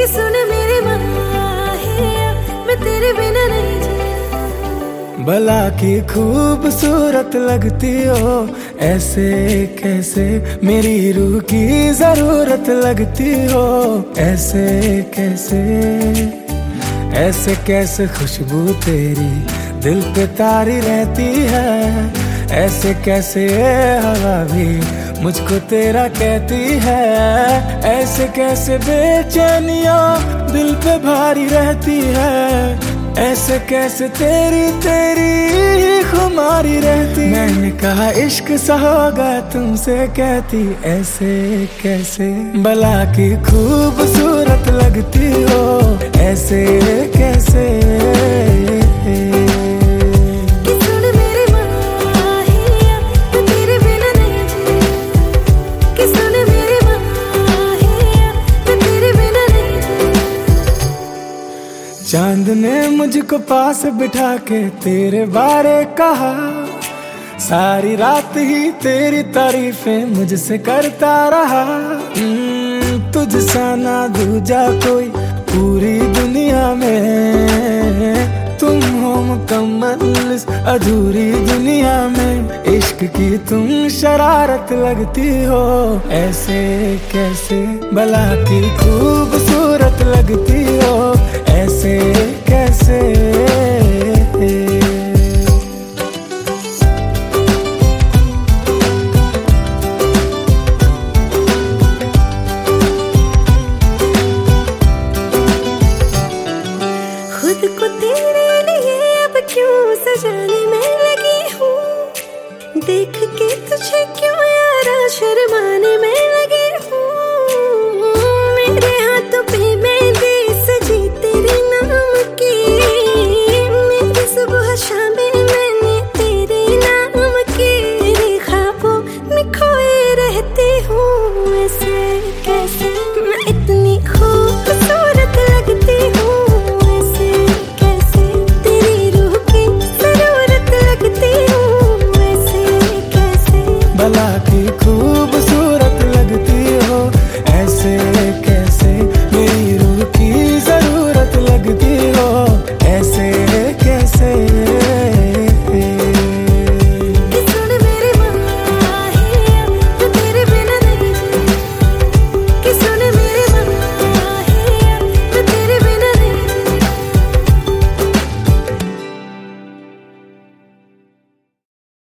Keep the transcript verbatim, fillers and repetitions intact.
कि सुन मेरे माहिया, मैं तेरे बिना नहीं जीना। भला की खूबसूरत लगती हो, ऐसे कैसे मेरी रूह की जरूरत लगती हो। ऐसे कैसे ऐसे कैसे खुशबू तेरी दिल पे तारी रहती है। ऐसे कैसे हवा भी मुझको तेरा कहती है। ऐसे कैसे बेचैनियां दिल पे भारी रहती है। ऐसे कैसे तेरी तेरी खुमारी रहती। मैंने कहा इश्क सा होगा तुमसे कहती, ऐसे कैसे भला की खूबसूरत लगती हो। ऐसे कैसे चांद ने मुझको पास बिठा के तेरे बारे कहा। सारी रात ही तेरी तारीफें मुझसे करता रहा। तुझसा ना दूजा कोई पूरी दुनिया में। तुम हो मुकम्मल इस अधूरी दुनिया में। इश्क की तुम शरारत लगती हो। ऐसे कैसे भला की खूबसूरत लगती हो। ऐसे कैसे